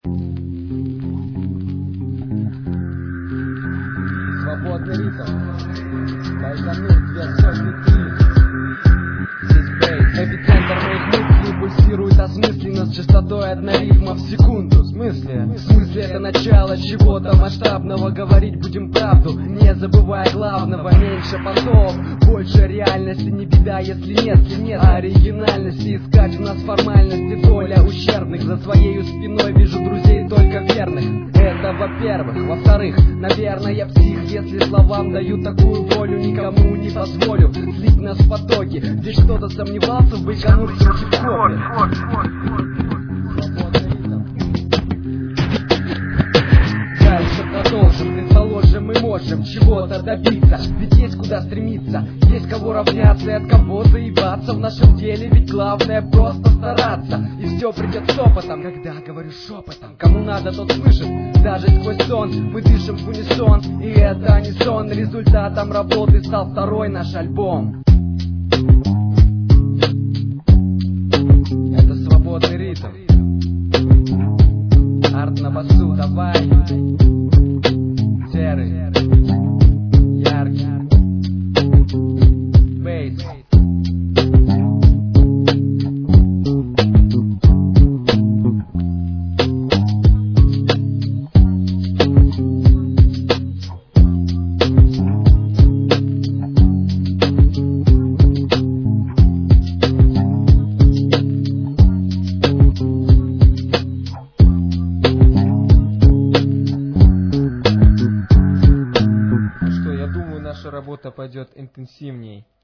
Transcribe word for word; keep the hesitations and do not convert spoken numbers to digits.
Свободный ритм. Байконур, две сотни три. Здесь бейс. Эпицентр моих мыслей пульсирует осмысленно с частотой одна рифма в секунду. В смысле? В смысле это начало чего-то масштабного. Говорить будем правду, не забывая главного. Меньше понтов, больше реальности. Не беда, если нет, если нет оригинальности. Искать в нас формальности, доля ущербных. За своей спиной вижу друзей только верных. Это во-первых. Во-вторых, наверное, я псих, если словам даю такую волю. Никому не позволю слить нас в потоке. Здесь кто-то сомневался в байконурском хип-хопе. Дальше продолжим, предположим, мы можем чего-то добиться. Ведь есть куда стремиться, есть кого равняться и от кого заебаться. В нашем деле ведь главное просто стараться. И все придет с опытом, когда говорю шепотом. Кому надо, тот слышит, даже сквозь сон. Мы дышим в унисон, и это не сон. Результатом работы стал второй наш альбом. Это свободный ритм. Арт на басу, давай. Серый, яркий. Бейс. Наша работа пойдет интенсивней.